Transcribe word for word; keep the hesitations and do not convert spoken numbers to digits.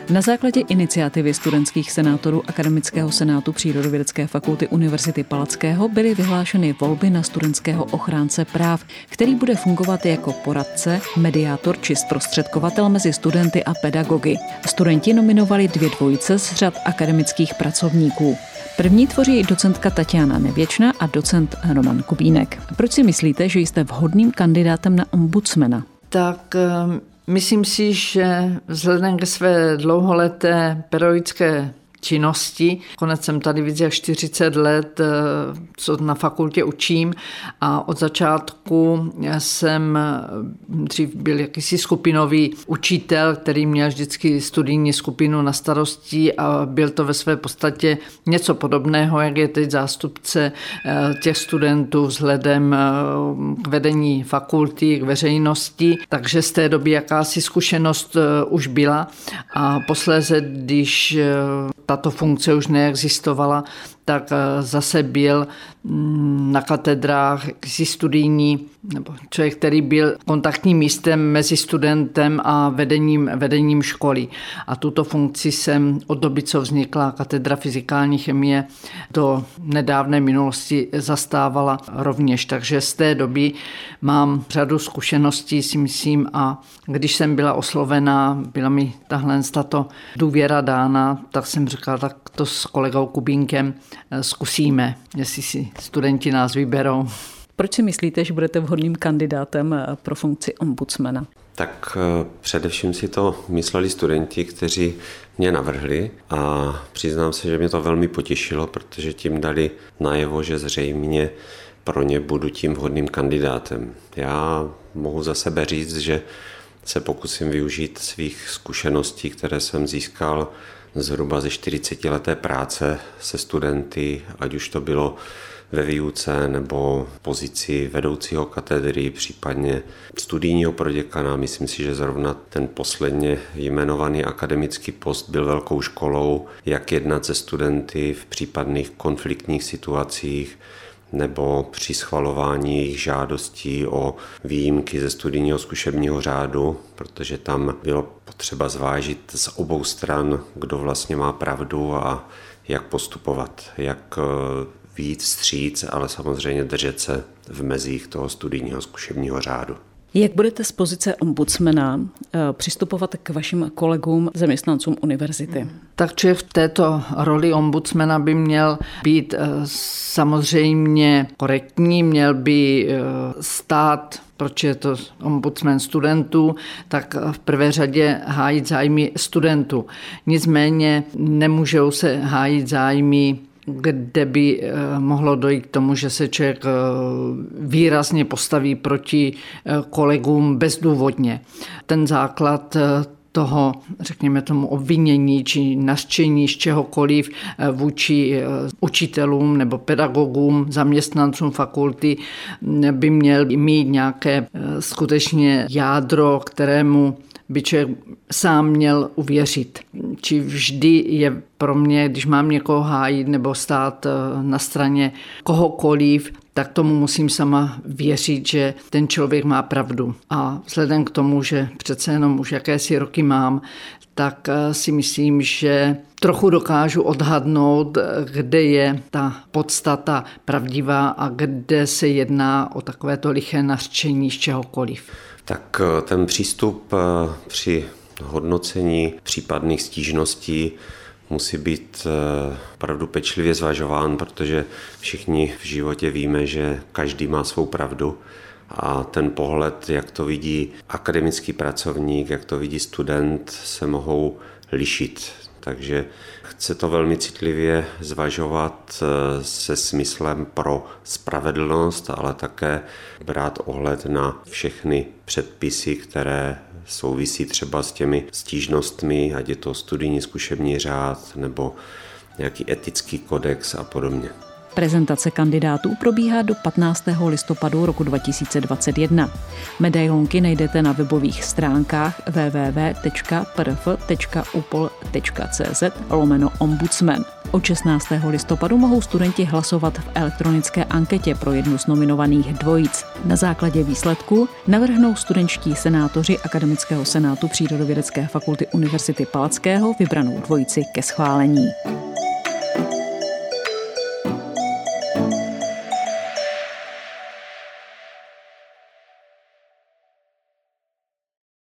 Na základě iniciativy studentských senátorů Akademického senátu Přírodovědecké fakulty Univerzity Palackého byly vyhlášeny volby na studentského ochránce práv, který bude fungovat jako poradce, mediátor či zprostředkovatel mezi studenty a pedagogy. Studenti nominovali dvě dvojice z řad akademických pracovníků. První tvoří docentka Tatiana Nevěčná a docent Roman Kubínek. Proč si myslíte, že jste vhodným kandidátem na ombudsmana? Tak myslím si, že vzhledem ke své dlouholeté pedagogické činnosti. Konec jsem tady víc jak čtyřicet let, co na fakultě učím a od začátku jsem dřív byl jakýsi skupinový učitel, který měl vždycky studijní skupinu na starosti a byl to ve své podstatě něco podobného, jak je teď zástupce těch studentů vzhledem k vedení fakulty, k veřejnosti. Takže z té doby jakási zkušenost už byla a posléze, když tato funkce už neexistovala, tak zase byl na katedrách jakýsi studijní, nebo člověk, který byl kontaktním místem mezi studentem a vedením, vedením školy. A tuto funkci jsem od doby, co vznikla katedra fyzikální chemie, do nedávné minulosti zastávala rovněž. Takže z té doby mám řadu zkušeností, si myslím, a když jsem byla oslovena, byla mi tahle tato důvěra dána, tak jsem říkala, tak to s kolegou Kubínkem zkusíme, jestli si studenti nás vyberou. Proč si myslíte, že budete vhodným kandidátem pro funkci ombudsmana? Tak především si to mysleli studenti, kteří mě navrhli a přiznám se, že mě to velmi potěšilo, protože tím dali najevo, že zřejmě pro ně budu tím vhodným kandidátem. Já mohu za sebe říct, že se pokusím využít svých zkušeností, které jsem získal zhruba ze čtyřicetileté práce se studenty, ať už to bylo ve výuce nebo pozici vedoucího katedry, případně studijního proděkana. Myslím si, že zrovna ten posledně jmenovaný akademický post byl velkou školou, jak jednat se studenty v případných konfliktních situacích nebo při schvalování jejich žádostí o výjimky ze studijního zkušebního řádu, protože tam bylo potřeba zvážit z obou stran, kdo vlastně má pravdu a jak postupovat, jak vyjít vstříc, ale samozřejmě držet se v mezích toho studijního zkušebního řádu. Jak budete z pozice ombudsmana přistupovat k vašim kolegům, zaměstnancům univerzity? Tak člověk v této roli ombudsmana by měl být samozřejmě korektní, měl by stát, proč je to ombudsman studentů, tak v prvé řadě hájit zájmy studentů. Nicméně nemůžou se hájit zájmy, kde by mohlo dojít k tomu, že se člověk výrazně postaví proti kolegům bezdůvodně. Ten základ toho, řekněme tomu, obvinění či nařčení z čehokoliv vůči učitelům nebo pedagogům, zaměstnancům fakulty by měl mít nějaké skutečně jádro, kterému by člověk sám měl uvěřit. Či vždy je pro mě, když mám někoho hájit nebo stát na straně kohokoliv, tak tomu musím sama věřit, že ten člověk má pravdu. A vzhledem k tomu, že přece jenom už jakési roky mám, tak si myslím, že trochu dokážu odhadnout, kde je ta podstata pravdivá a kde se jedná o takovéto liché nařčení z čehokoliv. Tak ten přístup při hodnocení případných stížností musí být opravdu pečlivě zvažován, protože všichni v životě víme, že každý má svou pravdu a ten pohled, jak to vidí akademický pracovník, jak to vidí student, se mohou lišit. Takže chce to velmi citlivě zvažovat se smyslem pro spravedlnost, ale také brát ohled na všechny předpisy, které souvisí třeba s těmi stížnostmi, ať je to studijní zkušební řád nebo nějaký etický kodex a podobně. Prezentace kandidátů probíhá do patnáctého listopadu roku dva tisíce dvacet jedna. Medailonky najdete na webových stránkách w w w tečka p r f tečka u p o l tečka c z lomeno ombudsman. Od šestnáctého listopadu mohou studenti hlasovat v elektronické anketě pro jednu z nominovaných dvojic. Na základě výsledků navrhnou studentští senátoři Akademického senátu Přírodovědecké fakulty Univerzity Palackého vybranou dvojici ke schválení.